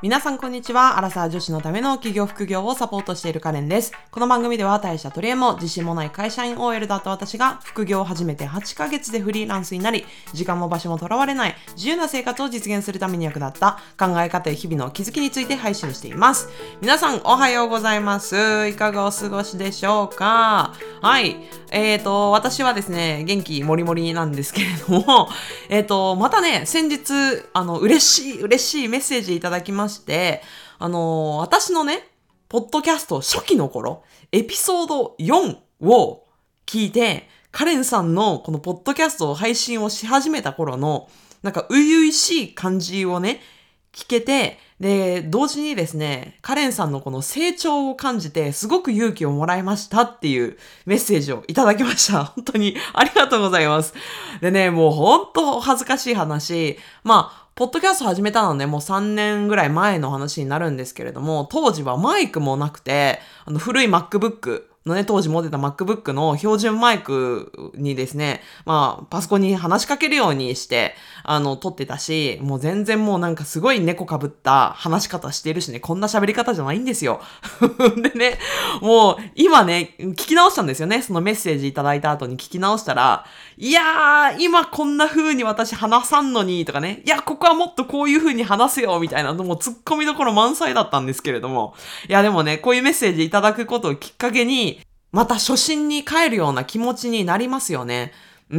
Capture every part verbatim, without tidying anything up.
皆さんこんにちは。アラサー女子のための企業副業をサポートしているカレンです。この番組では大した取り柄も自信もない会社員 オーエル だった私が副業を始めてはちかげつでフリーランスになり、時間も場所もとらわれない自由な生活を実現するために役立った考え方や日々の気づきについて配信しています。皆さんおはようございます。いかがお過ごしでしょうか？はい。えーと、私はですね、元気もりもりなんですけれども、えーと、またね、先日、あの、嬉しい、嬉しいメッセージいただきまして、あの、私のね、ポッドキャスト初期の頃、エピソードよんを聞いて、カレンさんのこのポッドキャストを配信をし始めた頃の、なんか、初々しい感じをね、聞けて、で、同時にですね、カレンさんのこの成長を感じて、すごく勇気をもらいましたっていうメッセージをいただきました。本当にありがとうございます。でね、もう本当恥ずかしい話。まあ、ポッドキャスト始めたのね、もうさんねんぐらい前の話になるんですけれども、当時はマイクもなくて、あの古い MacBook、のね、当時持ってた MacBook の標準マイクにですね、まあ、パソコンに話しかけるようにして、あの、撮ってたし、もう全然もうなんかすごい猫被った話し方してるしね、こんな喋り方じゃないんですよ。でね、もう今ね、聞き直したんですよね。そのメッセージいただいた後に聞き直したら、いやー、今こんな風に私話さんのに、とかね、いや、ここはもっとこういう風に話すよ、みたいな、もう突っ込みどころ満載だったんですけれども、いや、でもね、こういうメッセージいただくことをきっかけに、また初心に帰るような気持ちになりますよね。うん。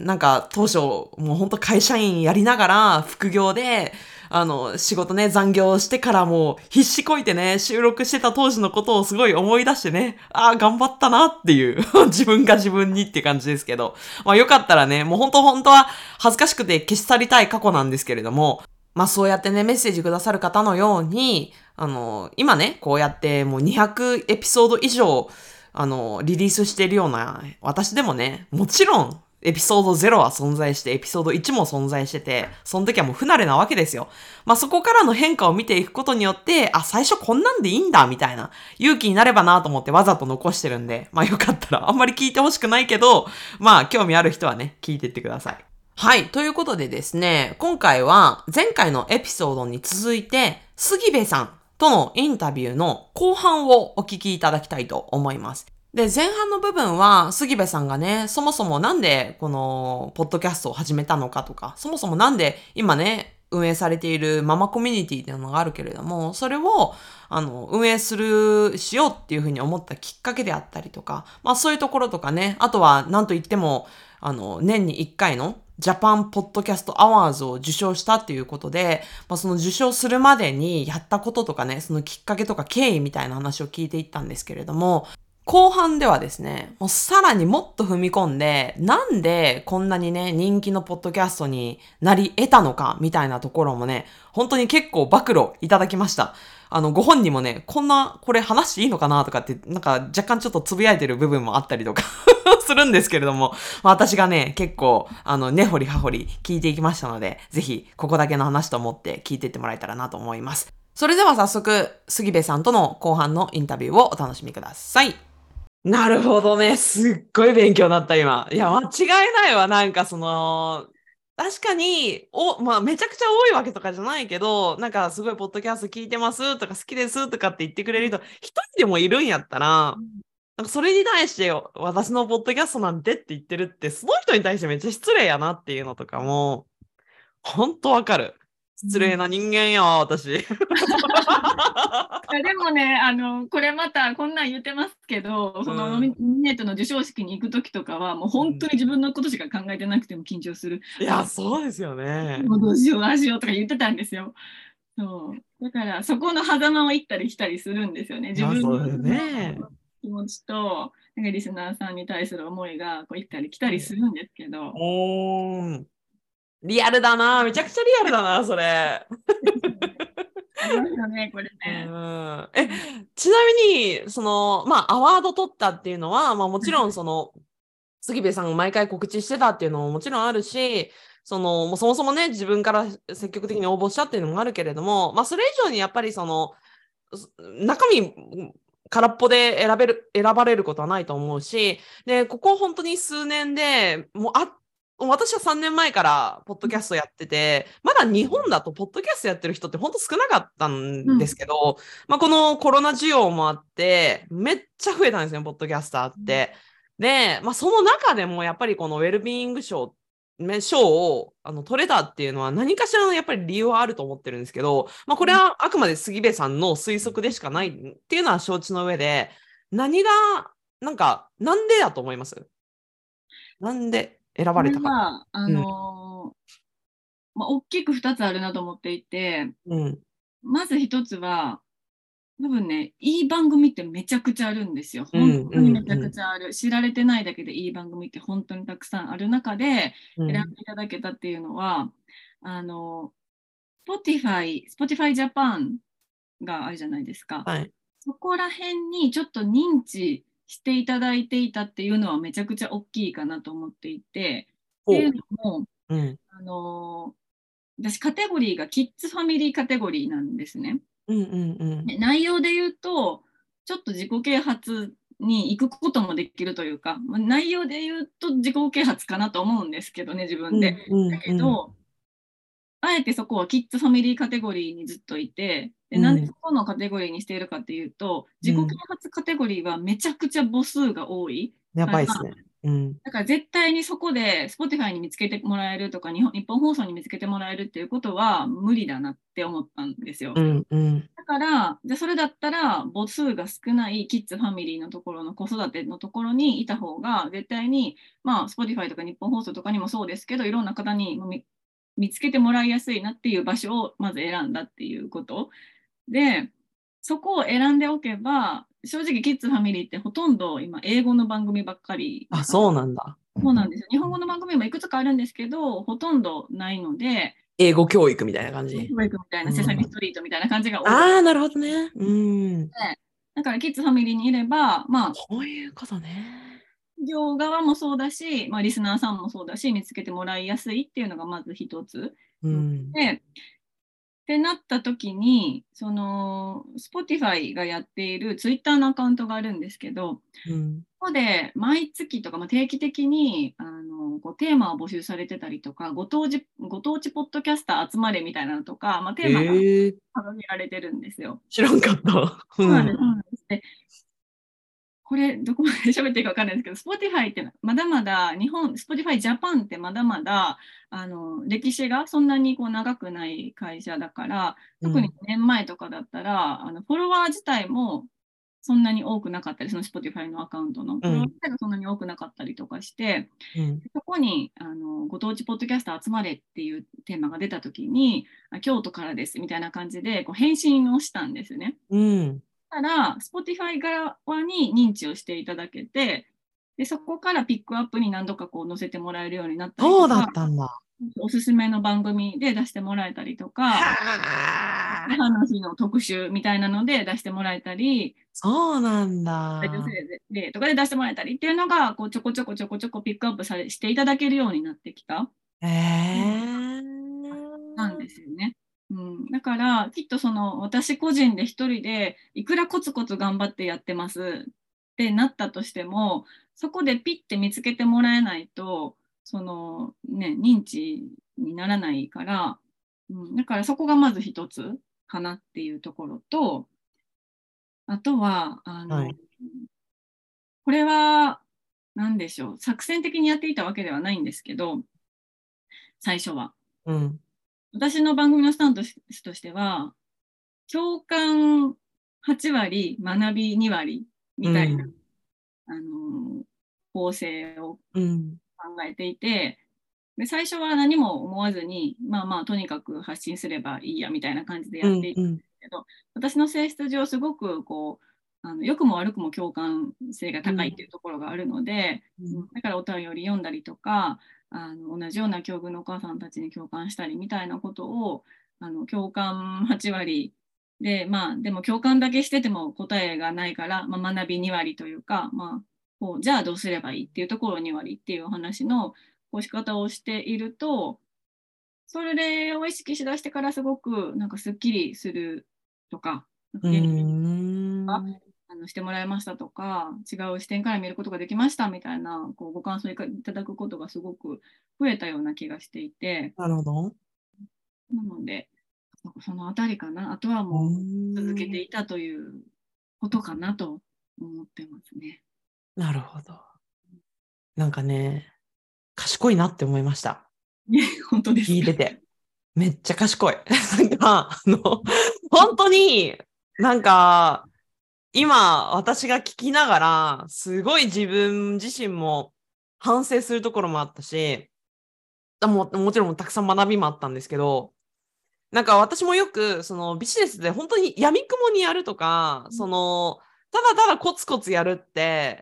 なんか当初、もうほんと会社員やりながら、副業で、あの、仕事ね、残業してからもう必死こいてね、収録してた当時のことをすごい思い出してね、ああ、頑張ったなっていう、自分が自分にって感じですけど。まあよかったらね、もうほんと本当は恥ずかしくて消し去りたい過去なんですけれども、まあそうやってね、メッセージくださる方のように、あの、今ね、こうやってもうにひゃくエピソード以上、あの、リリースしているような、私でもね、もちろん、エピソードゼロは存在して、エピソードいちも存在してて、その時はもう不慣れなわけですよ。まあ、そこからの変化を見ていくことによって、あ、最初こんなんでいいんだ、みたいな、勇気になればなと思ってわざと残してるんで、まあよかったら、あんまり聞いてほしくないけど、まあ興味ある人はね、聞いていってください。はい。ということでですね、今回は前回のエピソードに続いて、杉部さんとのインタビューの後半をお聞きいただきたいと思います。で、前半の部分は、杉部さんがね、そもそもなんでこのポッドキャストを始めたのかとか、そもそもなんで今ね、運営されているママコミュニティっていうのがあるけれども、それを、あの、運営する、しようっていうふうに思ったきっかけであったりとか、まあそういうところとかね、あとはなんといっても、あの、年にいっかいのジャパンポッドキャストアワーズを受賞したっていうことで、まあ、その受賞するまでにやったこととかね、そのきっかけとか経緯みたいな話を聞いていったんですけれども、後半ではですね、もうさらにもっと踏み込んで、なんでこんなにね、人気のポッドキャストになり得たのかみたいなところもね、本当に結構暴露いただきました。あの、ご本人もね、こんな、これ話していいのかなとかって、なんか若干ちょっとつぶやいてる部分もあったりとかするんですけれども、まあ、私がね、結構、あの、根掘り葉掘り聞いていきましたので、ぜひ、ここだけの話と思って聞いていってもらえたらなと思います。それでは早速、杉部さんとの後半のインタビューをお楽しみください。なるほどね。すっごい勉強になった、今。いや、間違いないわ。なんかその、確かに、お、まあ、めちゃくちゃ多いわけとかじゃないけど、なんかすごいポッドキャスト聞いてますとか好きですとかって言ってくれる人、一人でもいるんやったら、なんかそれに対して私のポッドキャストなんてって言ってるって、その人に対してめっちゃ失礼やなっていうのとかも、ほんとわかる。失礼な人間やわ、私。 いやでもね、あの、これまたこんなん言ってますけど、そのノミうんネートの授賞式に行くときとかは、もう本当に自分のことしか考えてなくても緊張する。 いや、そうですよね。 もうどうしよう、ああしようとか言ってたんですよ。そう。だから、そこの狭間を行ったり来たりするんですよね。 いや、 自分そうですね。 の気持ちと、なんかリスナーさんに対する思いがこう行ったり来たりするんですけど。 おー、リアルだな。めちゃくちゃリアルだな、それ。 ありますよね、これうね。 ん。え、ちなみに、その、まあ、アワード取ったっていうのは、まあ、もちろん、その、杉部さんが毎回告知してたっていうのももちろんあるし、その、もうそもそもね、自分から積極的に応募したっていうのもあるけれども、まあ、それ以上にやっぱりその、中身、空っぽで選べる、選ばれることはないと思うし、で、ここ本当に数年で、もうあっ私はさんねんまえからポッドキャストやってて、まだ日本だとポッドキャストやってる人って本当少なかったんですけど、まあ、このコロナ需要もあって、めっちゃ増えたんですよ、ポッドキャスターって。で、まあ、その中でもやっぱりこのウェルビーイング賞、ね賞をあの取れたっていうのは何かしらのやっぱり理由はあると思ってるんですけど、まあ、これはあくまで杉部さんの推測でしかないっていうのは承知の上で、何が、なんか、なんでだと思います？なんで選ばこれれたか。 は、あうん。 のーまあ、大きくふたつあるなと思っていて、 うん。 まずひとつは、多分ね、いい番組ってめちゃくちゃあるんですよ。本うん。うん。 当にめちゃくうん。 ちゃある。知られてないだけでいい番組って本当にたくさんある中で選んでうん。 いただけたっていうのは、あの、Spotify、Spotify Japan があるじゃないですか。 はい。 そこら辺にちょっと認知していただいていたっていうのはめちゃくちゃ大きいかなと思っていて、っていうほのも、 う。うん。 あの、私カテゴリーがキッズファミリーカテゴリーなんですね。 うん。うん。うん。 で内容で言うと、ちょっと自己啓発に行くこともできるというか、まあ内容で言うと自己啓発かなと思うんですけどね、自分で。 うん。うだん。うん。 けど、あえてそこはキッズファミリーカテゴリーにずっといて、で、 うん。 なんでそこのカテゴリーにしているかっていうと、自己啓うん。 発カテゴリーはめちゃくちゃ母数が多いから、 やばいですね。うん。 だから絶対にそこで Spotify に見つけてもらえるとか、日本、日本放送に見つけてもらえるっていうことは無理だなって思ったんですよ。 うん。うん。 だから、じゃあそれだったら母数が少ないキッズファミリーのところの子育てのところにいた方が絶対に、まあ Spotify とか日本放送とかにもそうですけど、いろんな方に見見つけてもらいやすいなっていう場所をまず選んだっていうことで、そこを選んでおけば、正直キッズファミリーってほとんど今英語の番組ばっかりだあ、 から、 そうなんだ。 そうなんですよ。日本語の番組もいくつかあるんですけど、ほとんどないので、 英語教育みたいな感じ。 教育みたいな、セサミスうん。 トリートみたいな感じが多くて、 ああ、なるほどね。うん。 だからキッズファミリーにいれば、まあ、 こういうことね。 業側もそうだし、まあ、リスナーさんもそうだし、見つけてもらいやすいっていうのがまず一つ。うん、 うん。 で、ってなった時に、その、Spotify がやっている Twitter のアカウントがあるんですけど、 うん。 ここで毎月とか、まあ、定期的にあのこうテーマを募集されてたりとか、ご当地、ご当地ポッドキャスター集まれみたいなのとか、まあ、テーマがええ、 掲げられてるんですよ。 知らんかった。うん。 そうなんです。そうなんです。で、これ、どこまで喋っていいか分かんないですけど、Spotify ってまだまだ、日本、Spotify Japan ってまだまだ、あの、歴史がそんなにこう長くない会社だから、特にうん。 ごねんまえとかだったら、あの、フォロワー自体もそんなに多くなかったり、その Spotify のアカウントの、フォロワーうん。 自体がそんなに多くなかったりとかして、 うん。 そこに、あの、ご当地ポッドキャスター集まれっていうテーマが出たときに、あ京都からですみたいな感じで、こう返信をしたんですよね。 うん。 たら、Spotify 側に認知をしていただけて、で、そこからピックアップに何度かこう載せてもらえるようになったりそうだとか、 ったんだ。 おすすめの番組で出してもらえたりとか、 はあ。 母の日の特集みたいなので出してもらえたり、 そうなん女性だ。 でとかで出してもらえたりっていうのが、こうちょこちょこちょこちょこピックアップされしていただけるようになってきた。 えなんえ、 ですよね。うん、だからきっとその私個人で一人でいくらコツコツ頑張ってやってますってなったとしても、そこでピッて見つけてもらえないとその、ね、認知にならないから、うん、だからそこがまず一つかなっていうところと、あとはあのはい。 これは何でしょう、作戦的にやっていたわけではないんですけど、最初は。 うん。 私の番組のスタンスとしては、共感はち割、学びに割うみたいな、 ん。 あの構成をうん。 考えていて、で最初は何も思わずに、まあまあ、とにかく発信すればいいやみたいな感じでうん。 やっていたんでうん。 すけど、私の性質上、すごくこう、あの良くも悪くも共感性がうん。 高いっていうところがあるので、 うん。 だからお便り読んだりとか、あの同じような境遇のお母さんたちに共感したりみたいなことを、あの共感はち割で、まあ、でも共感だけしてても答えがないから、まあ、学びに割というか、まあ、こうじゃあどうすればいいっていうところに割っていう話のこう仕方をしていると、それを意識しだしてからすごくなんかすっきりするとか、なんうーか元気とか、 ん。 のしてもらいましたとか、違う視点から見ることができましたみたいなこうご感想いただくことがすごく増えたような気がしていて、 なるほど。 なので、そのあたりかな。あとはもう続けていたということかなと思ってますね。 なるほど。なんかね、賢いなって思いました。 本当ですか。 聞いてて。めっちゃ賢い。なんか、あの、本当に、なんか、今、私が聞きながら、すごい自分自身も反省するところもあったし、も、もちろんたくさん学びもあったんですけど、なんか私もよく、そのビジネスで本当に闇雲にやるとか、その、ただただコツコツやるって、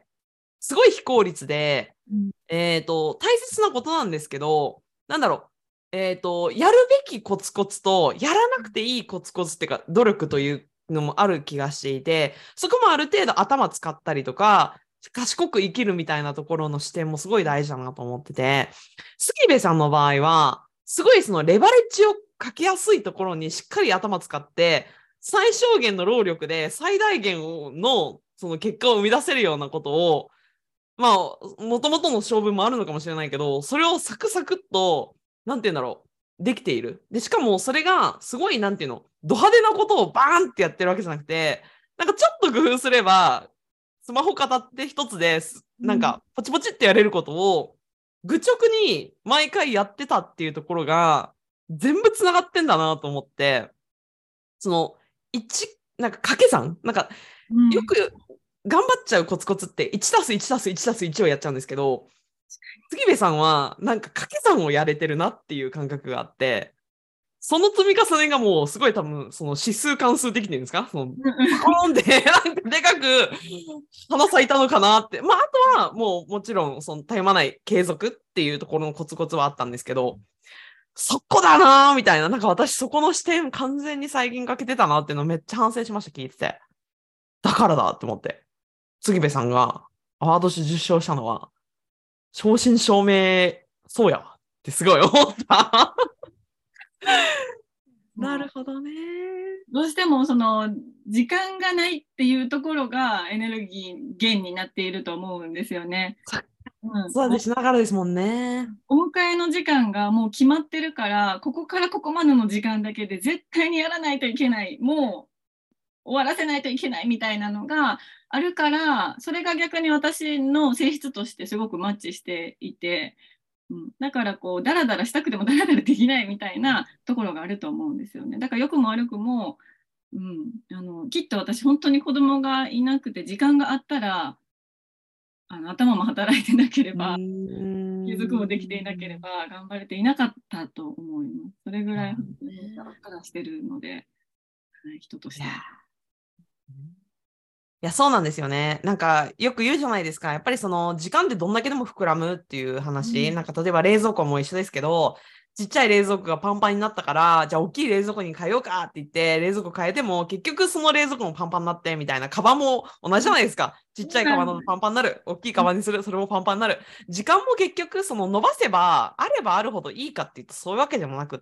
すごい非効率で、 うん、 えっと、大切なことなんですけど、なんだろう、えっと、やるべきコツコツと、やらなくていいコツコツっていうか、努力というのもある気がしていて、そこもある程度頭使ったりとか、賢く生きるみたいなところの視点もすごい大事だなと思ってて、杉部さんの場合は、すごいそのレバレッジをかけやすいところにしっかり頭使って、最小限の労力で最大限のその結果を生み出せるようなことを、まあ、もともとの勝負もあるのかもしれないけど、それをサクサクっと、なんて言うんだろう、できている。で、しかもそれがすごい、なんていうの、ド派手なことをバーンってやってるわけじゃなくて、なんかちょっと工夫すれば、スマホ片って一つで、なんかポチポチってやれることを、愚直に毎回やってたっていうところが、全部つながってんだなと思って、その、一、なんか掛け算なんか、よく頑張っちゃうコツコツって、いちたすいちたすいちたすいちをやっちゃうんですけど、杉部さんは、なんか掛け算をやれてるなっていう感覚があって、その積み重ねがもうすごい多分、その指数関数的っていうんですか、その、パーンって、なんかでかく花咲いたのかなって。まあ、あとはもうもちろん、その絶え間ない継続っていうところのコツコツはあったんですけど、そこだなーみたいな、なんか私そこの視点完全に再現かけてたなっていうのをめっちゃ反省しました、聞いてて。だからだって思って。杉部さんがアワード賞受賞したのは、正真正銘、そうやわってすごい思った。なるほどね。 どうしてもその時間がないっていうところがエネルギー源になっていると思うんですよね。うん、 そうでしながらですもんね。 お迎えの時間がもう決まってるから、ここからここまでの時間だけで絶対にやらないといけない、もう終わらせないといけないみたいなのがあるから、それが逆に私の性質としてすごくマッチしていて、うん、だからこうダラダラしたくてもダラダラできないみたいなところがあると思うんですよね。だから良くも悪くも、うん、あのきっと私本当に子供がいなくて時間があったらあの頭も働いてなければ継続もできていなければ頑張れていなかったと思います。それぐらい本当にダラダラしてるので、人としては。 いや、そうなんですよね。なんか、よく言うじゃないですか。やっぱりその、時間ってどんだけでも膨らむっていう話。 うん、 なんか、例えば冷蔵庫も一緒ですけど、ちっちゃい冷蔵庫がパンパンになったから、じゃあ大きい冷蔵庫に変えようかって言って、冷蔵庫変えても、結局その冷蔵庫もパンパンになって、みたいな。カバンも同じじゃないですか。ちっちゃいカバンだとパンパンになる。大きいカバンにする。それもパンパンになる。時間も結局、その伸ばせば、あればあるほどいいかっていうと、そういうわけでもなくって、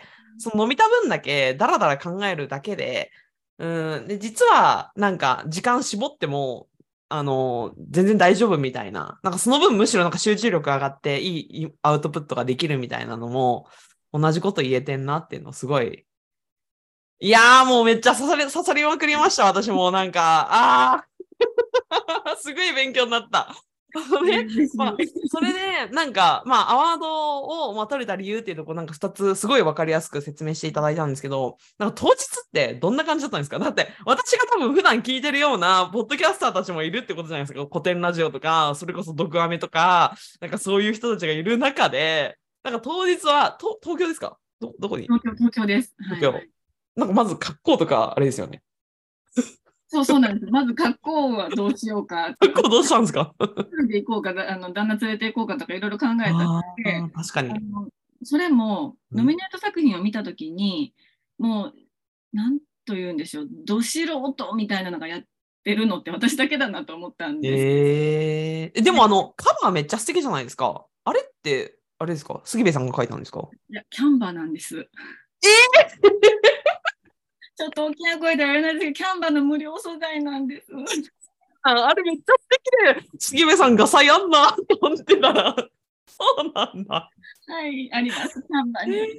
その伸びた分だけ、だらだら考えるだけで、うん、で、実は、なんか、時間絞っても、あの、全然大丈夫みたいな。なんか、その分、むしろなんか集中力上がって、いいいいアウトプットができるみたいなのも、同じこと言えてんなっていうの、すごい。いやー、もうめっちゃ刺さり、刺さりまくりました、私も。なんか、あー、すごい勉強になった。ね、まあ、それで、なんか、まあ、アワードを、まあ、取れた理由っていうところ、なんか二つ、すごいわかりやすく説明していただいたんですけど、なんか当日ってどんな感じだったんですか？だって、私が多分普段聞いてるような、ポッドキャスターたちもいるってことじゃないですか。古典ラジオとか、それこそ毒アメとか、なんかそういう人たちがいる中で、なんか当日は、と東京ですか？ど、どこに？ 東京、東京です。 東京。 はい、 なんかまず格好とか、あれですよね。 そうそうなんです。まず学校はどうしようかとか、 格好どうしたんですか？ 一人で行こうか、あの旦那連れて行こうかとかいろいろ考えたのあで、 あ、確かに。 あのそれもノミネート作品を見たときに、もう、なんと言うんでしょう、ど素人みたいなのがやってるのって私だけだなと思ったんです。 えー、でもあの、カバーめっちゃ素敵じゃないですか。あれって、あれですか？杉部さんが書いたんですか？ いや、キャンバーなんです。 えちょっと大きな声では言えないですけど、キャンバーの無料素材なんです。 あれめっちゃ素敵で、杉部さんガサやんなと思ってたら、そうなんだ。 はい、あります。看板に。はい、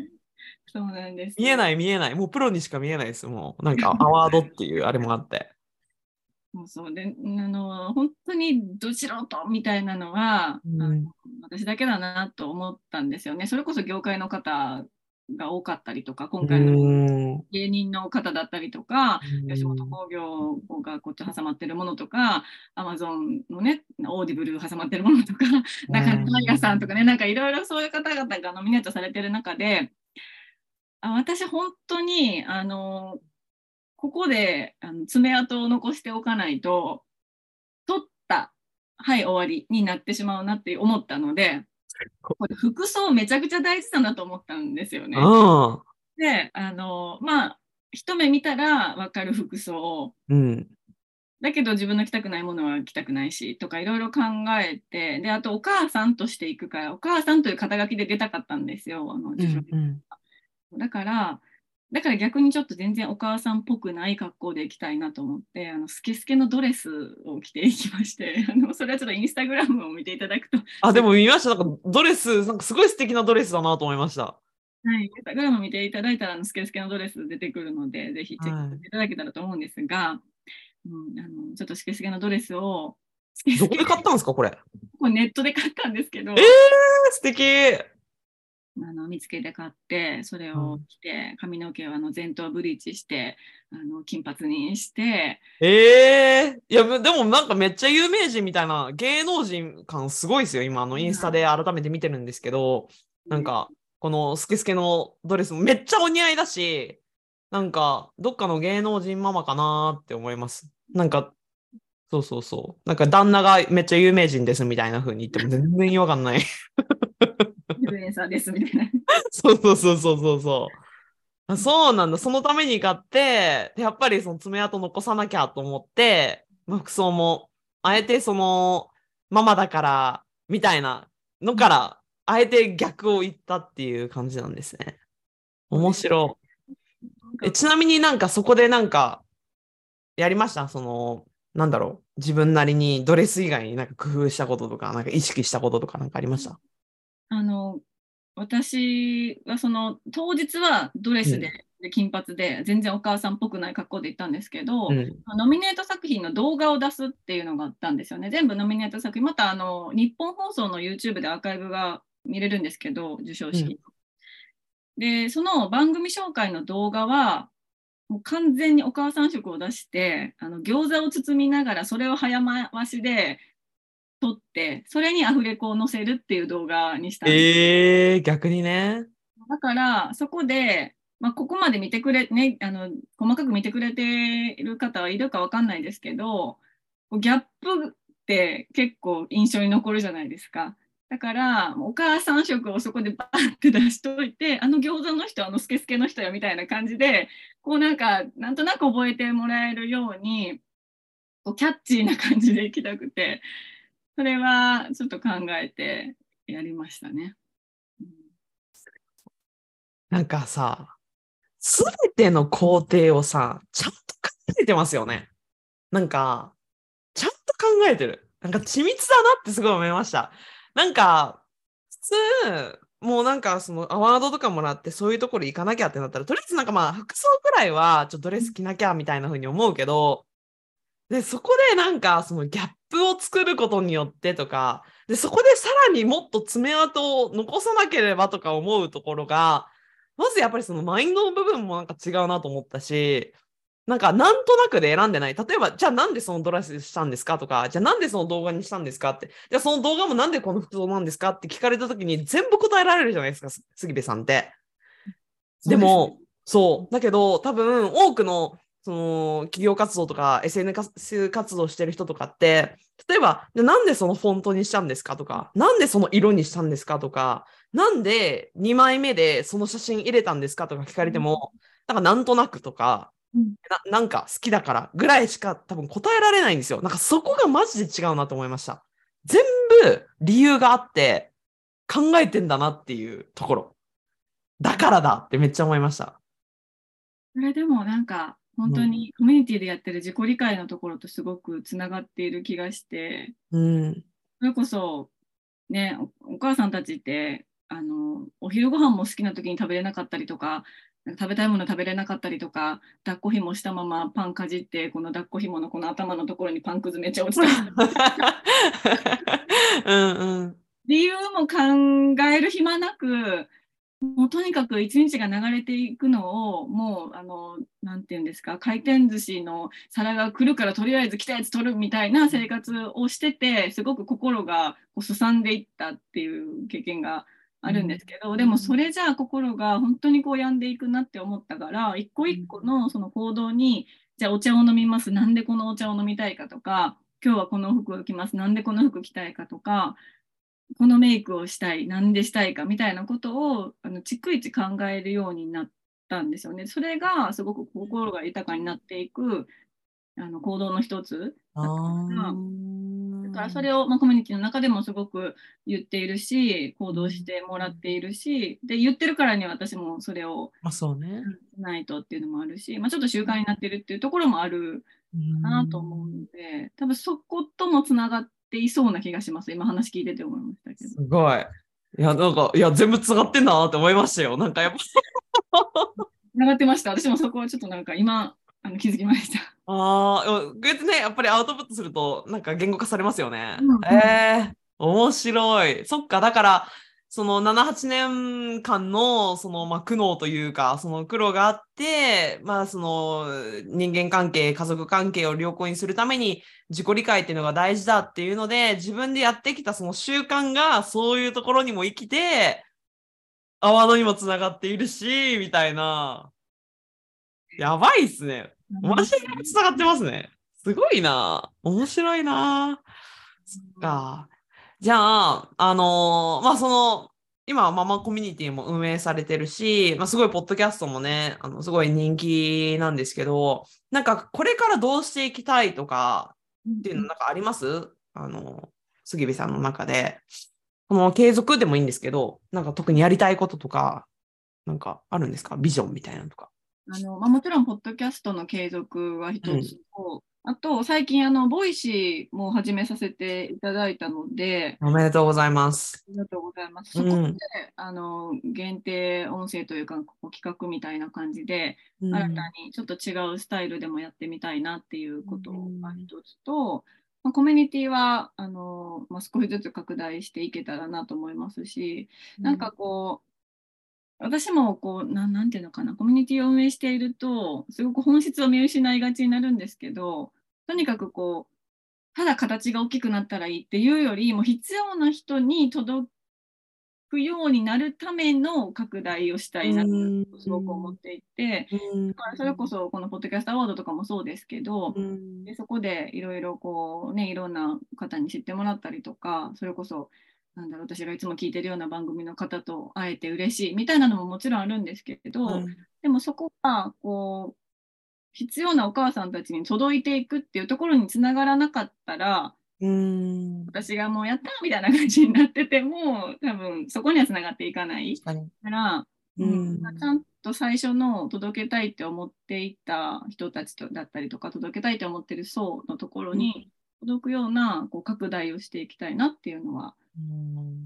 そうなんです。 見えない見えない。もうプロにしか見えないです。もうなんかアワードっていうあれもあって。 そうそうで、あの、本当にど素人みたいなのは、あのうん。 私だけだなと思ったんですよね。それこそ業界の方が多かったりとか、 う今回のーん。 芸人の方だったりとか、 う吉本ん。 興業がこっち挟まってるものとか、アマゾンのね、オーディブル挟まってるものとか、 うなんかパン屋さんとかね、 ん。 なんかいろいろそういう方々がノミネートされてる中で、あ、私本当に、あの、ここであの爪痕を残しておかないと、取った、はい終わりになってしまうなって思ったので、これ服装めちゃくちゃ大事だなと思ったんですようね。 ん。 で、あの、まあ、一目見たら分かる服装。 うん。 だけど自分の着たくないものは着たくないしとかいろいろ考えて、で、あとお母さんとしていくから、お母さんという肩書きで出たかったんですよ、あのう受賞。 ん。うん。 だから、だから逆にちょっと全然お母さんっぽくない格好で行きたいなと思って、あのスケスケのドレスを着ていきまして、あのそれはちょっとインスタグラムを見ていただくと、 あ、ですも見ました。なんかドレス、なんかすごい素敵なドレスだなと思いました。 はい、インスタグラムを見ていただいたらあのスケスケのドレス出てくるので、ぜひチェックはしていただけたらと思うんですが、うん、あのちょっとスケスケのドレスを、スい。どこケスケ、 で買ったんですか、これ。 これネットで買ったんですけえー、 ど、 素敵。 あの見つけて買って、それをうん。 着て、髪の毛をあの前頭ブリーチして、あの金髪にして、 ええー、いや、でもなんかめっちゃ有名人みたいな芸能人感すごいですよ。今、あの、インスタで改めて見てるんですけど、なんか、このスケスケのドレスもめっちゃお似合いだし、なんか、どっかの芸能人ママかなーって思います。なんか、そうそうそう。なんか、旦那がめっちゃ有名人ですみたいな風に言っても全然違和感ない。 インフルエンサーですみたいな。 そうそうそうそうそうそう。あ、そうなんだ。そのために買って、でやっぱりその爪痕残さなきゃと思って、まあ服装も、あえてその、ママだから、みたいなのから、あえて逆を言ったっていう感じなんですね。 そうです。 面白い。え、 なんかちなみになんかそこでなんか、やりましたその、なんだろう。自分なりにドレス以外になんか工夫したこととか、なんか意識したこととかなんかありました？ あの私はその当日はドレうん。 スで、で金髪で全然お母さんっぽくない格好で行ったんですけど、 うん。 ノミネート作品の動画を出すっていうのがあったんですよね。全部ノミネート作品、またあの日本放送の YouTube でアーカイブが見れるんですけど、授賞うん。 式。で、その番組紹介の動画は、もう完全にお母さん色を出して、あの餃子を包みながらそれを早回しで撮って、それにアフレコを載せるっていう動画にしたんです。 えー、逆にね。 だから、そこで、まあ、ここまで見てくれ、ね、あの、細かく見てくれている方はいるかわかんないですけど、こうギャップって結構印象に残るじゃないですか。だから、お母さん色をそこでバーって出しといて、あの餃子の人、あのスケスケの人やみたいな感じで、こうなんか、なんとなく覚えてもらえるように、こうキャッチーな感じでいきたくて、それはちょっと考えてやりましたね。うん、 なんかさ、すべての工程をさ、ちゃんと考えてますよね。なんか、ちゃんと考えてる。なんか緻密だなってすごい思いました。なんか、普通、もうなんかそのアワードとかもらってそういうところ行かなきゃってなったら、とりあえずなんかまあ服装ぐらいはちょっとドレス着なきゃみたいな風に思うけど、で、そこでなんかそのギャップを作ることによってとか、で、そこでさらにもっと爪痕を残さなければとか思うところが、まずやっぱりそのマインドの部分もなんか違うなと思ったし、なんかなんとなくで選んでない。例えば、じゃあなんでそのドレスしたんですかとか、じゃあなんでその動画にしたんですかって、じゃあその動画もなんでこの服装なんですかって聞かれた時に全部答えられるじゃないですか、杉部さんって。 そうですね。 でも、そう。だけど、多分、多くの、その、企業活動とか、エスエヌエス 活動してる人とかって、例えば、じゃあなんでそのフォントにしたんですかとか、なんでその色にしたんですかとか、なんでにまいめでその写真入れたんですかとか聞かれても、なんかなんとなくとか、 うん、 な、なんか好きだからぐらいしか多分答えられないんですよ。なんかそこがマジで違うなと思いました。全部理由があって考えてんだなっていうところ。だからだってめっちゃ思いました。 それでもなんか本当にコミュニティでやってる自己理解のところとすごくつながっている気がして、 うん。 それこそ、ね、お、お母さんたちって、あの、お昼ご飯も好きな時に食べれなかったりとか、食べたいもの食べれなかったりとか、抱っこ紐したままパンかじって、この抱っこ紐のこの頭のところにパンくずめっちゃ落ちたりとか、 うんうん。 理由も考える暇なく、もうとにかく一日が流れていくのを、もう、あの、なんていうんですか、回転寿司の皿が来るからとりあえず来たやつ取るみたいな生活をしてて、すごく心がこうすさんでいったっていう経験があるんですけど、でもそれじゃあ心が本当にこう病んでいくなって思ったから、一個一個のその行動に、じゃあお茶を飲みます。なんでこのお茶を飲みたいかとか、今日はこの服を着ます。なんでこの服着たいかとか、このメイクをしたい、なんでしたいかみたいなことをあの逐一考えるようになったんですよね。それがすごく心が豊かになっていくあの行動の一つあだったから、だからそー。 れを、まあ、コミュニティの中でもすごく言っているし、行動してもらっているし、で、言ってるからには私もそれをまあそうね。 しないとっていうのもあるし、まあ、ちょっと習慣になってるっていうところもあるうかなと思うん。 ので、多分そこともつながっていそうな気がします。今話聞いてて思いましたけど。 すごい。いや、なんか、いや、全部つながってんなって思いましたよ。なんかやっぱ、 つながってました。私もそこはちょっとなんか今あの気づきました。 ああ、こうやってね、やっぱりアウトプットすると、なんか言語化されますよね。 うんうん。 ええ、面白い。そっか、だから、そのなな、はちねんかんの、その、まあ、苦悩というか、その苦労があって、まあ、その、人間関係、家族関係を良好にするために、自己理解っていうのが大事だっていうので、自分でやってきたその習慣が、そういうところにも生きて、アワードにもつながっているし、みたいな。やばいっすね。マジありますで繋がってますね。すごいな。面白いな。そっね。 か。じゃあ、あのーまあ、その、今はママコミュニティも運営されてるし、まあ、すごいポッドキャストもね、あの、すごい人気なんですけど、なんかこれからどうしていきたいとかっていうのなんかありますあの、杉部さんの中で。この継続でもいいんですけど、なんか特にやりたいこととか、なんかあるんですかビジョンみたいなのとか。 あの、まあ、もちろん、ポッドキャストの継続は一うん。 つと、あと、最近、あの、ボイシーも始めさせていただいたので、 おめでとうございます。 ありがとうございます。 うそこん。 で、あの、限定音声というか、こう企画みたいな感じで、新たうん。 にちょっと違うスタイルでもやってみたいなっていううことがん。 一つと、まあ、コミュニティは、あの、まあ、少しずつ拡大していけたらなと思いますし、なんかこう、私もこう、なん、なんていうのかな、コミュニティを運営していると、すごく本質を見失いがちになるんですけど、とにかくこう、ただ形が大きくなったらいいっていうより、もう必要な人に届くようになるための拡大をしたういなん。 とすごく思っていて、 うん。 だからそれこそこのポッドキャストアワードとかもそうですけど、 うん。 でそこでいろいろこうね、いろんな方に知ってもらったりとか、それこそ、なんだろう、私がいつも聞いてるような番組の方と会えて嬉しいみたいなのももちろんあるんですけど、 はい。 でもそこがこう必要なお母さんたちに届いていくっていうところにつながらなかったら、 うん。 私がもうやったみたいな感じになってても、多分そこにはつながっていかない確かに。 から、 ううん、ちゃん。 んと最初の届けたいって思っていた人たちとだったりとか、届けたいと思ってる層のところうん。 に届くようなこう拡大をしていきたいなっていうのはうん。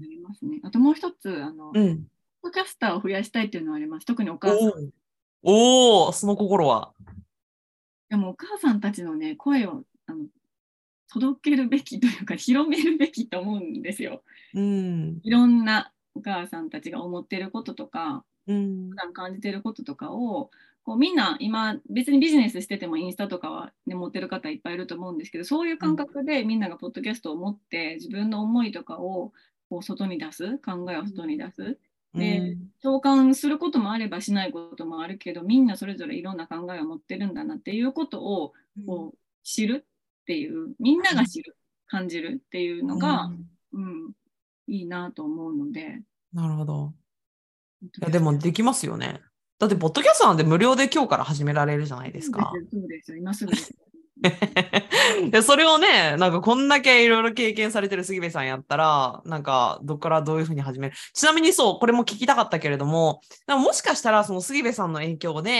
ありますね。あともう一つ、あの、 うん。 ポッドキャスターを増やしたいっていうのはあります。特にお母さん。 おお。おお、その心は。 でもお母さんたちのね、声をあの届けるべきというか、広めるべきと思うんですよ。 うん。 いろんなお母さんたちが思ってることとか、 うん。 普段感じてることとかを、こうみんな今、別にビジネスしててもインスタとかは、ね、持ってる方いっぱいいると思うんですけど、そういう感うん。 覚でみんながポッドキャストを持って自分の思いとかをこう外に出す、考えを外に出す。 うで、 ん。 共感することもあればしないこともあるけど、みんなそれぞれいろんな考えを持ってるんだなっていうことをこう知るっていう、みんなが知る、感じるっていうのが、 うん。 うん、いいなと思うので、 なるほど。いや、 ポッドキャストでもできますよね。だって、ポッドキャストなんて無料で今日から始められるじゃないですか。 そうですよ、そうですよ、今すぐできる。 で、それをね、なんかこんだけいろいろ経験されてる杉部さんやったら、なんかどっからどういうふうに始める。ちなみにそう、これも聞きたかったけれども、でももしかしたらその杉部さんの影響で、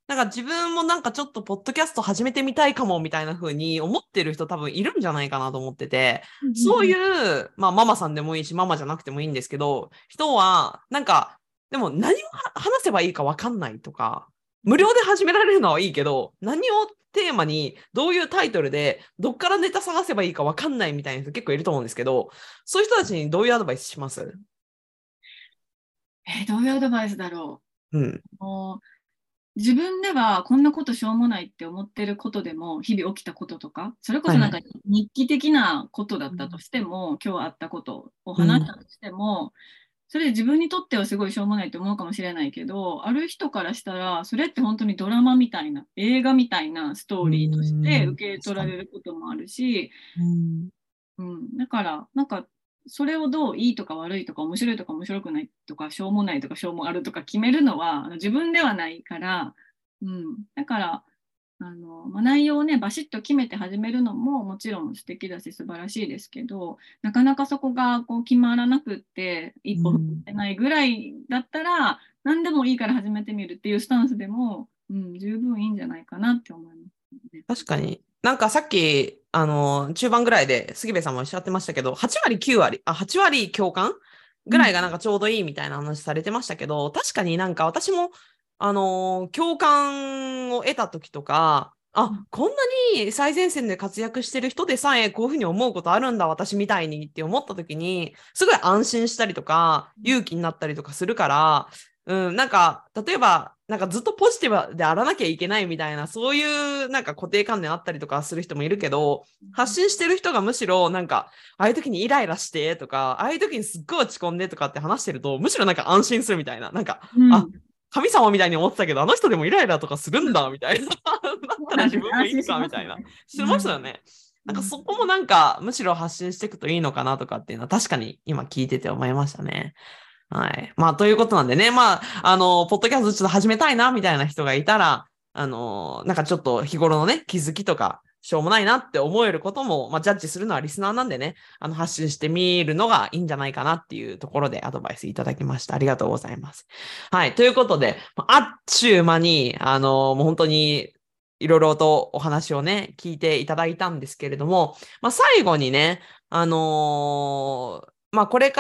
なんか自分もなんかちょっとポッドキャスト始めてみたいかもみたいな風に思ってる人多分いるんじゃないかなと思ってて、 うんそういうんう、まあママさんでもいいし、ママじゃなくてもいいんですけど、人は、なんか、でも何を話せばいいかわかんないとか、無料で始められるのはいいけど、何をテーマに、どういうタイトルで、どっからネタ探せばいいかわかんないみたいな人結構いると思うんですけど、そういう人たちにどういうアドバイスします？ えーどういうアドバイスだろうん。 う。もう自分ではこんなことしょうもないって思ってることでも、日々起きたこととか、それこそなんかはいはい。 日記的なことだったとうん。 しても、今日あったことをうん。 話したとしても、それで自分にとってはすごいしょうもないと思うかもしれないけど、ある人からしたら、それって本当にドラマみたいな、映画みたいなストうーリーとしてん。 受け取確かに。 られることもあるし、 うん。 うん、だから、なんか、それをどういいとか悪いとか面白いとか面白くないとかしょうもないとかしょうもあるとか決めるのはあの自分ではないから、うん、だからあの、まあ、内容をねバシッと決めて始めるのももちろん素敵だし素晴らしいですけど、なかなかそこがこう決まらなくって一歩踏うん。 めないぐらいだったら何でもいいから始めてみるっていうスタンスでも、うん、十分いいんじゃないかなって思いますね。 確かに。なんかさっき、あの、中盤ぐらいで杉部さんもおっしゃってましたけど、はち割、きゅう割、あ、はち割共感ぐらいうんがなんかちょうどいいみたいな話されてましたけど、確かになんか私も、あの、共感を得た時とか、あ、こんなに最前線で活躍してる人でさえこういうふうに思うことあるんだ、私みたいにって思った時に、すごい安心したりとか、勇気になったりとかするから、うん、なんか、例えば、なんかずっとポジティブであらなきゃいけないみたいな、そういうなんか固定観念あったりとかする人もいるけど、発信してる人がむしろなんか、ああいう時にイライラしてとか、ああいう時にすっごい落ち込んでとかって話してると、むしろなんか安心するみたいな、なんか、あ、 うん、 神様みたいに思ってたけど、あの人でもイライラとかするんだ、みたいな。だったらそうなんですね。 自分もいい安心しか、みたいな。 ますよね。 してうん。 ましたよね。なんかうん。 そこもなんか、むしろ発信していくといいのかなとかっていうのは確かに今聞いてて思いましたね。はい。まあ、ということなんでね、まあ、あの、ポッドキャストちょっと始めたいな、みたいな人がいたら、あの、なんかちょっと日頃のね、気づきとか、しょうもないなって思えることも、まあ、ジャッジするのはリスナーなんでね、あの、発信してみるのがいいんじゃないかなっていうところでアドバイスいただきました。ありがとうございます。はい。ということで、あっちゅう間に、あの、もう本当に、いろいろとお話をね、聞いていただいたんですけれども、まあ、最後にね、あのーまあ、これから、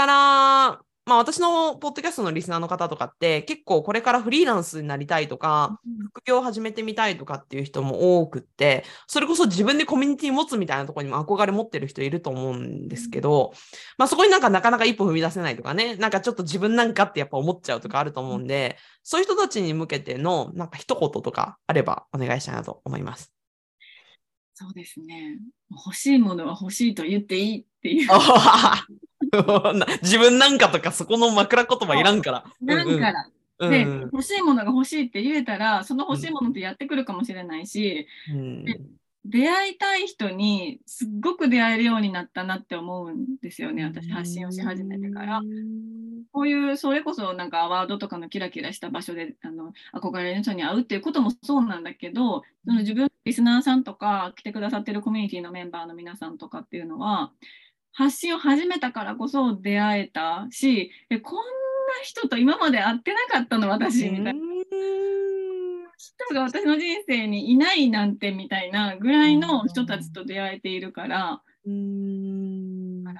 まあ私のポッドキャストのリスナーの方とかって結構これからフリーランスになりたいとか、副業を始めてみたいとかっていう人も多くって、それこそ自分でコミュニティ持つみたいなところにも憧れ持ってる人いると思うんですけど、まあそこになんかなかなか一歩踏み出せないとかね、なんかちょっと自分なんかってやっぱ思っちゃうとかあると思うんで、そういう人たちに向けてのなんか一言とかあればお願いしたいなと思います。 そうですね。欲しいものは欲しいと言っていいっていう。 あ自分なんかとかそこの枕言葉いらんから。うんうん。 なんから。で、 うん欲しいものが欲しいって言えたら、そのうん。 欲しいものってやってくるかもしれないし、 うで、 ん。 出会いたい人にすっごく出会えるようになったなって思うんですようね。私、発信をし始めてから。 ん。 こういう、それこそなんかアワードとかのキラキラした場所であの憧れの人に会うっていうこともそうなんだけど、その自分、リスナーさんとか来てくださってるコミュニティのメンバーの皆さんとかっていうのは、発信を始めたからこそ出会えたし、え、こんな人と今まで会ってなかったの私みたいな人が私の人生にいないなんてみたいなぐらいの人たちと出会えているから、 うん。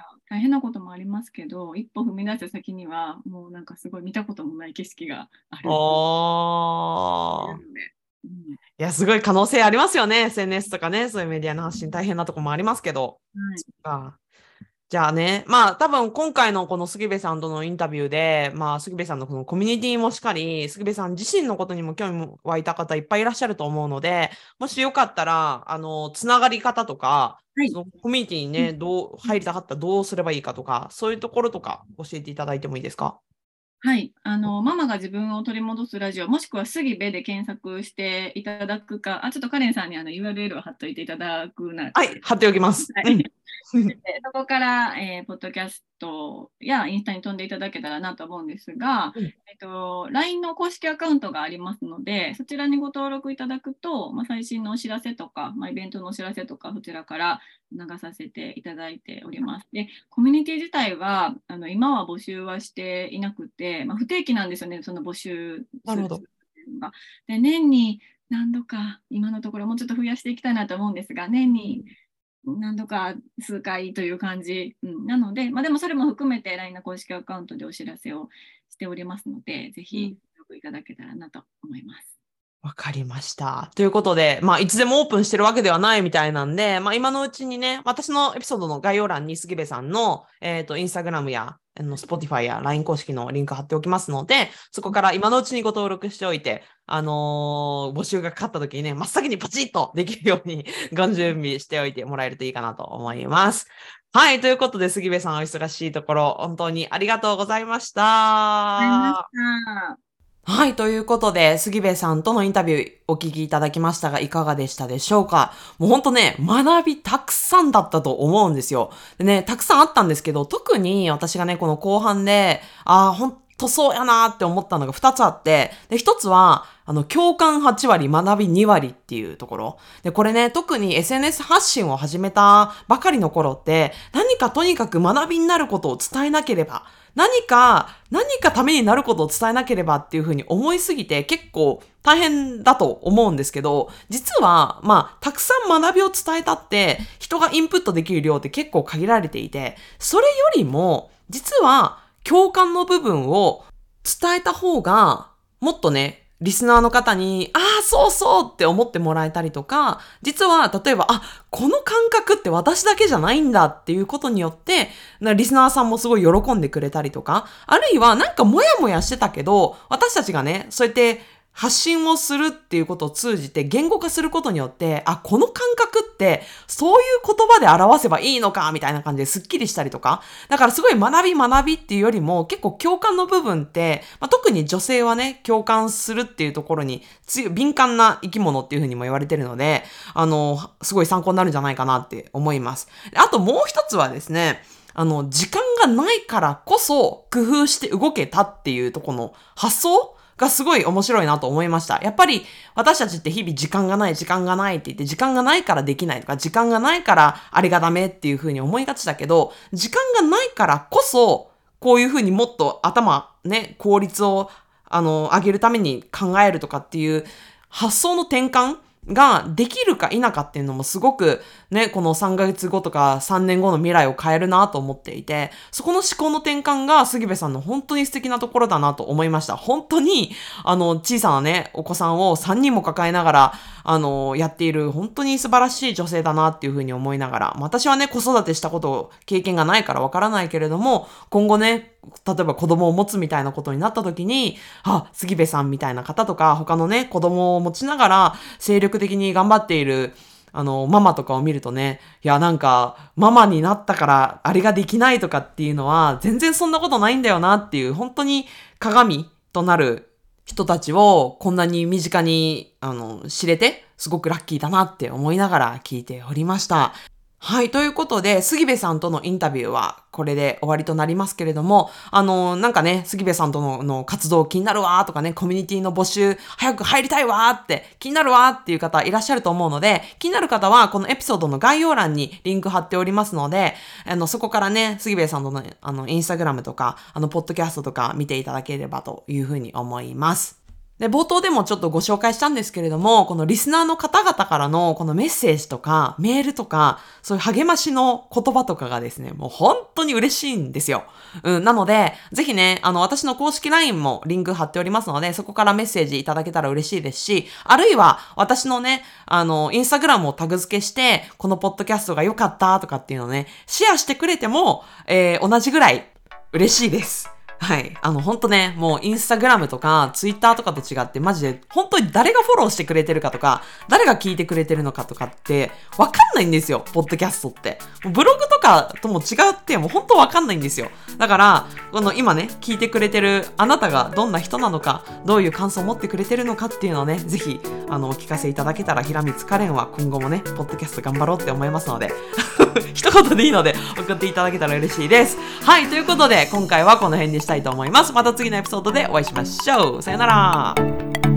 から大変なこともありますけど、一歩踏み出した先には、もうなんかすごい見たこともない景色があるっていうああ。 ので、うん、 いや、すごい可能性ありますよね。エスエヌエス とかね、そういうメディアの発信大変なとこもありますけど。 はい、 そっか。じゃあね、まあ多分今回のこの杉部さんとのインタビューで、まあ杉部さんのこのコミュニティもしっかり、杉部さん自身のことにも興味湧いた方いっぱいいらっしゃると思うので、もしよかったら、あの、つながり方とか、 はい、 そのコミュニティにね、どう入りたかったらどうすればいいかとか、そういうところとか教えていただいてもいいですか？ はい、あの、ママが自分を取り戻すラジオ、もしくは杉部で検索していただくか、あ、ちょっとカレンさんにあの ユーアールエル を貼っといていただくな。 はい、貼っておきます。 はい。 うん。 でそこから、えーポッドキャストやインスタに飛んでいただけたらなと思うんですが、 うん。 えっと、ライン の公式アカウントがありますので、そちらにご登録いただくと、まあ、最新のお知らせとか、まあ、イベントのお知らせとか、そちらから流させていただいております。で、コミュニティ自体は、あの今は募集はしていなくて、まあ、不定期なんですよね、その募集するなるほど。 のが。で、年に何度か今のところもうちょっと増やしていきたいなと思うんですが、年に何度か数回という感じ、うん、なので、まあ、でもそれも含めて ライン の公式アカウントでお知らせをしておりますので、ぜひご覧いただけたらなと思います。 わかりました。ということで、まあ、いつでもオープンしてるわけではないみたいなんで、まあ、今のうちにね、私のエピソードの概要欄に杉部さんの、えっと、インスタグラムや、あの、Spotify や ライン 公式のリンク貼っておきますので、そこから今のうちにご登録しておいて、あのー募集がかかった時にね、真っ先にパチッとできるように、ご準備しておいてもらえるといいかなと思います。はい。ということで、杉部さんお忙しいところ、本当にありがとうございましありました。 た。 はい。ということで、杉部さんとのインタビューお聞きいただきましたが、いかがでしたでしょうか？もうほんとね、学びたくさんだったと思うんですよ。でね、たくさんあったんですけど、特に私がね、この後半で、ああ、ほんとそうやなーって思ったのがふたつあって、で、ひとつは、あの、共感はちわり、学びにわりっていうところ。で、これね、特に エスエヌエス 発信を始めたばかりの頃って、何かとにかく学びになることを伝えなければ、何か、何かためになることを伝えなければっていうふうに思いすぎて結構大変だと思うんですけど、実は、まあ、たくさん学びを伝えたって人がインプットできる量って結構限られていて、それよりも、実は共感の部分を伝えた方が、もっとね、リスナーの方に、ああ、そうそうって思ってもらえたりとか、実は、例えば、あ、この感覚って私だけじゃないんだっていうことによって、リスナーさんもすごい喜んでくれたりとか、あるいはなんかモヤモヤしてたけど、私たちがね、そうやって発信をするっていうことを通じて言語化することによって、あ、この感覚ってそういう言葉で表せばいいのかみたいな感じですっきりしたりとか。だからすごい学び学びっていうよりも結構共感の部分って、まあ、特に女性はね、共感するっていうところに強い敏感な生き物っていうふうにも言われてるので、あの、すごい参考になるんじゃないかなって思います。あともう一つはですね、あの、時間がないからこそ工夫して動けたっていうところの発想がすごい面白いなと思いました。やっぱり私たちって日々時間がない時間がないって言って時間がないからできないとか時間がないからあれがダメっていう風に思いがちだけど、時間がないからこそこういう風にもっと頭ね、効率をあの上げるために考えるとかっていう発想の転換ができるか否かっていうのもすごくね、このさんかげつごとかさんねんごの未来を変えるなと思っていて、そこの思考の転換が杉部さんの本当に素敵なところだなと思いました。本当に、あの、小さなね、お子さんをさんにんも抱えながら、あの、やっている本当に素晴らしい女性だなっていうふうに思いながら、私はね、子育てしたこと、経験がないからわからないけれども、今後ね、例えば子供を持つみたいなことになった時に、あ、杉部さんみたいな方とか、他のね、子供を持ちながら精力的に頑張っている、あの、ママとかを見るとね、いや、なんか、ママになったから、あれができないとかっていうのは、全然そんなことないんだよなっていう、本当に鏡となる人たちを、こんなに身近に、あの、知れて、すごくラッキーだなって思いながら聞いておりました。はい。ということで、杉部さんとのインタビューはこれで終わりとなりますけれども、あの、なんかね、杉部さんとのの活動気になるわーとかね、コミュニティの募集早く入りたいわーって気になるわーっていう方いらっしゃると思うので、気になる方はこのエピソードの概要欄にリンク貼っておりますので、あの、そこからね、杉部さんとのあの、インスタグラムとか、あの、ポッドキャストとか見ていただければというふうに思います。で、冒頭でもちょっとご紹介したんですけれども、このリスナーの方々からのこのメッセージとかメールとか、そういう励ましの言葉とかがですね、もう本当に嬉しいんですよ。うん、なので、ぜひね、あの、私の公式 ライン もリンク貼っておりますので、そこからメッセージいただけたら嬉しいですし、あるいは私のね、あの、インスタグラムをタグ付けして、このポッドキャストが良かったとかっていうのをね、シェアしてくれても、えー、同じぐらい嬉しいです。はい。あの、ほんとね、もうインスタグラムとかツイッターとかと違って、マジで本当に誰がフォローしてくれてるかとか、誰が聞いてくれてるのかとかって、わかんないんですよ、ポッドキャストって。ブログとかとも違って、もう本当わかんないんですよ。だから、この今ね、聞いてくれてるあなたがどんな人なのか、どういう感想を持ってくれてるのかっていうのをね、ぜひ、あの、お聞かせいただけたら、平光カレンは今後もね、ポッドキャスト頑張ろうって思いますので、一言でいいので送っていただけたら嬉しいです。はい、ということで今回はこの辺にしたいと思います。また次のエピソードでお会いしましょう。さよなら。